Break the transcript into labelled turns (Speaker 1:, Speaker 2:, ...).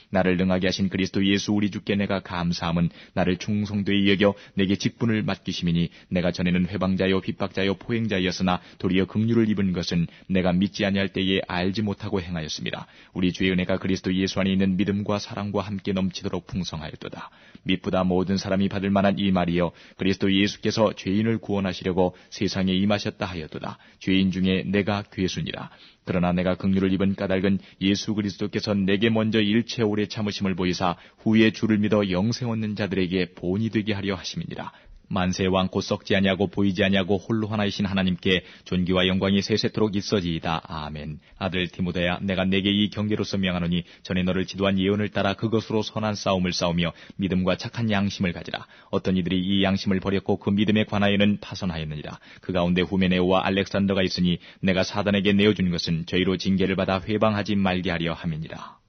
Speaker 1: 나를 능하게 하신 그리스도 예수 우리 주께 내가 감사함은 나를 충성되이 여겨 내게 직분을 맡기심이니 내가 전에는 회방자요 핍박자요 포행자였으나 도리어 긍휼을 입은 것은 내가 믿지 아니할 때에 알지 못하고 행하였습니다. 우리 주의 은혜가 그리스도 예수 안에 있는 믿음과 사랑과 함께 넘치도록 풍성하였도다. 미쁘다 모든 사람이 받을 만한 이 말이여 그리스도 예수께서 죄인을 구원하시려고 세상에 임하셨다 하였도다. 죄인 중에 내가 괴순이라. 그러나 내가 긍휼을 입은 까닭은 예수 그리스도께서 내게 먼저 일체 오래 참으심을 보이사 후에 주를 믿어 영생 얻는 자들에게 본이 되게 하려 하심이니라. 만세의 왕 곧 썩지 아니하고 보이지 아니하고 홀로 하나이신 하나님께 존귀와 영광이 세세토록 있어지이다. 아멘. 아들 디모데야, 내가 내게 이 경계로서 명하노니 전에 너를 지도한 예언을 따라 그것으로 선한 싸움을 싸우며 믿음과 착한 양심을 가지라. 어떤 이들이 이 양심을 버렸고 그 믿음에 관하여는 파선하였느니라. 그 가운데 후메네오와 알렉산더가 있으니 내가 사단에게 내어준 것은 저희로 징계를 받아 회방하지 말게 하려 함이니라.